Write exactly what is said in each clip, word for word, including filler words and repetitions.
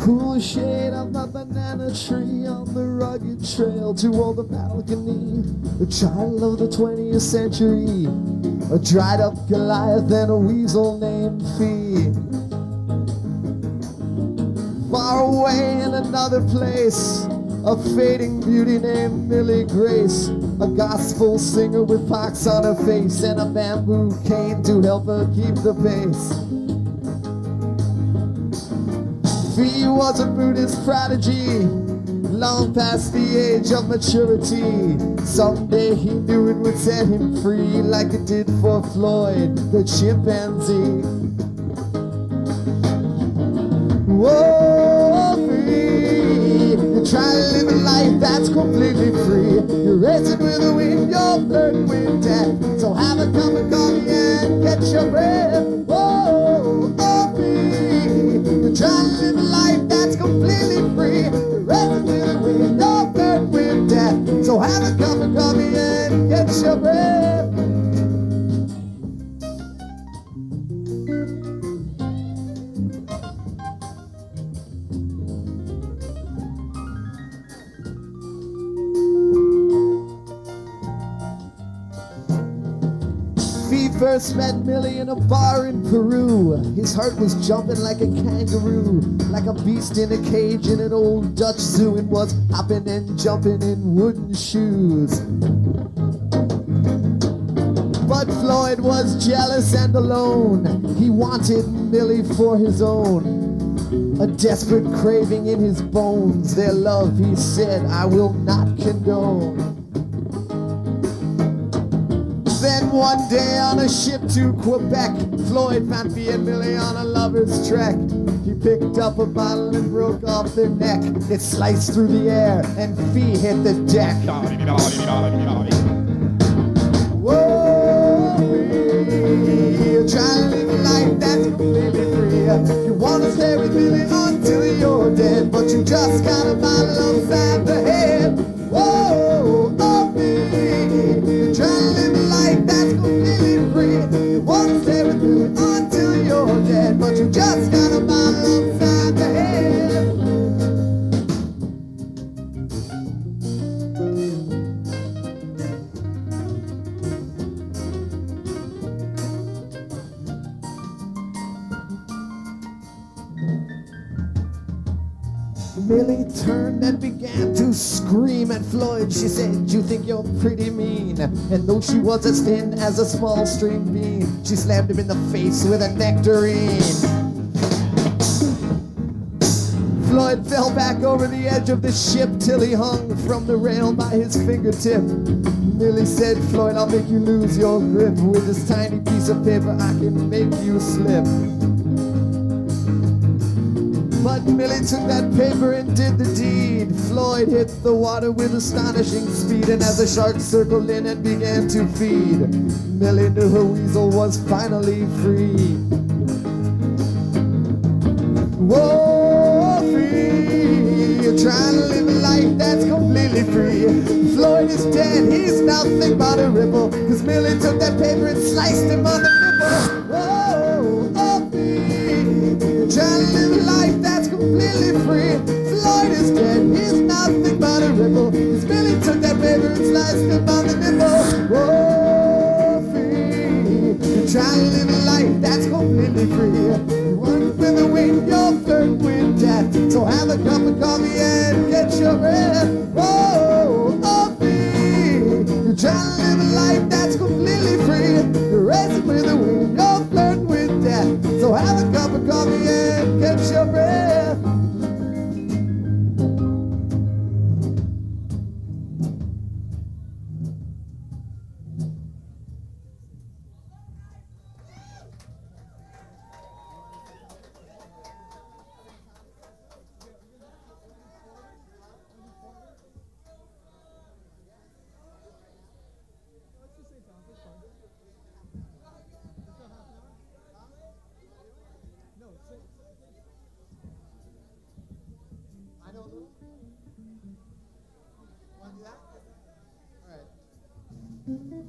cool shade of the banana tree on the rugged trail to old the balcony. The child of the twentieth century, a dried up Goliath and a weasel named Fee. Far away in another place, a fading beauty named Millie Grace, a gospel singer with pox on her face and a bamboo cane to help her keep the pace. Fee was a Buddhist prodigy, long past the age of maturity. Someday he knew it would set him free, like it did for Floyd, the chimpanzee. Whoa, Fee, you're trying to live a life that's completely free. You're racing with the wind, you're flirting with death. So have a cup of coffee and catch your breath. Whoa, oh, Fee, you're trying to live a life that's completely free. You're racing with the wind, you're flirting with death. So have a cup of coffee and catch your breath. Fee first met Millie in a bar in Peru. His heart was jumping like a kangaroo, like a beast in a cage in an old Dutch zoo, and was hopping and jumping in wooden shoes. But Floyd was jealous and alone. He wanted Millie for his own, a desperate craving in his bones. Their love, he said, I will not condone. Then one day on a ship to Quebec, Floyd found Fee and Millie on a lover's trek. He picked up a bottle and broke off their neck. It sliced through the air and Fee hit the deck. Whoa, Fee, you're trying to live a life that's completely free. You want to stay with Millie until you're dead, but you just got a bottle upside the head. Whoa, oh, Fee, you're trying to live a life that's completely free. You want to stay with me until you're dead, but you just got a bottle upside the head. Millie turned and began to scream at Floyd. She said, you think you're pretty mean. And though she was as thin as a small string bean, she slammed him in the face with a nectarine. Floyd fell back over the edge of the ship till he hung from the rail by his fingertip. Millie said, Floyd, I'll make you lose your grip. With this tiny piece of paper I can make you slip. But Millie took that paper and did the deed. Floyd hit the water with astonishing speed, and as the shark circled in and began to feed, Millie knew her weasel was finally free. Whoa, Fee, you're trying to live a life that's completely free. Floyd is dead, he's nothing but a ripple, cause Millie took that paper and sliced him on the nipple. Whoa, oh, Fee, you're trying to live a life that's completely free. Floyd is dead, he's nothing but a ripple, cause Millie took that paper and sliced him on the nipple. Whoa, Fee, you're trying to live a life that's completely free. You want with the wind, you're flirting with death. So have a cup of coffee and get your breath. Whoa, oh, Fee, you're trying to live a life that's completely free. You're racing with the wind, you're flirting with death. So have a cup of coffee and get your breath.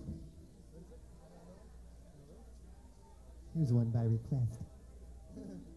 Here's one by request.